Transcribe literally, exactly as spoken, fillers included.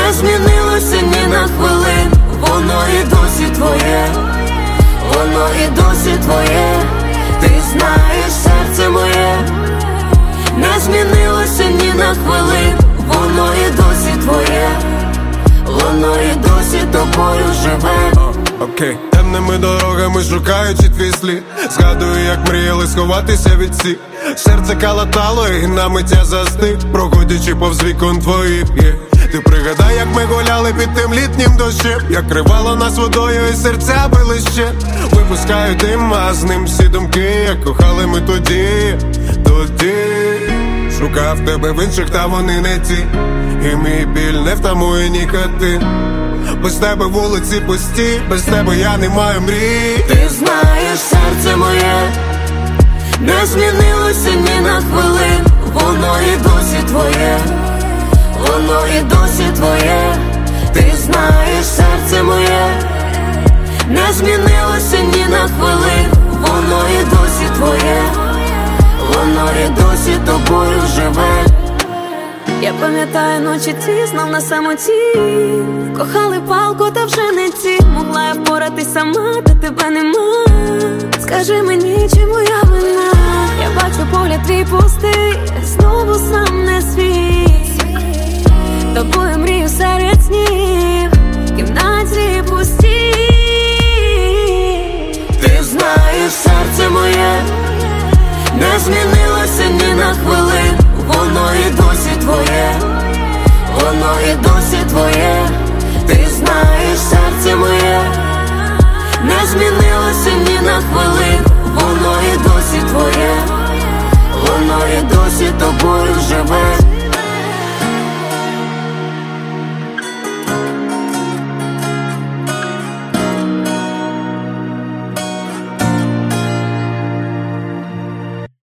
не змінилося ні на хвилин. Воно і досі твоє, воно і досі твоє. Ти знаєш, серце моє не змінилося ні на хвилин. Воно і досі твоє, воно і досі тобою живе. Окей, okay. Темними дорогами шукаючи твій слід, згадую, як мріяли сховатися від всіх. Серце калатало і на миття застиг, проходячи повз вікон твоїх, yeah. Ти пригадай, як ми гуляли під тим літнім дощем, як кривало нас водою і серця били ще. Випускаю дим, а з ним всі думки, як кохали ми тоді, тоді. Шукав тебе в інших, та вони не ті, і мій біль не втамує нікотин. Без тебе вулиці пусті, без тебе я не маю мрій. Ти знаєш, серце моє не змінилося ні на хвилин. Воно і досі твоє, воно і досі твоє. Ти знаєш, серце моє не змінилося ні на хвилин. Воно і досі твоє, воно і досі тобою живе. Я пам'ятаю ночі ті, знов на самоті. Кохали палку, та вже не ті. Могла я впоратись сама, та тебе нема. Скажи мені, чи моя вина? Я бачу погляд твій пустий, знову сам не свій. Тобою мрію серед снів, в кімнаті пусті. Ти знаєш, серце моє не змінилося ні на хвилин. Воно і досі твоє, воно і досі твоє. Ти знаєш, серце моє не змінилося ні на хвилин.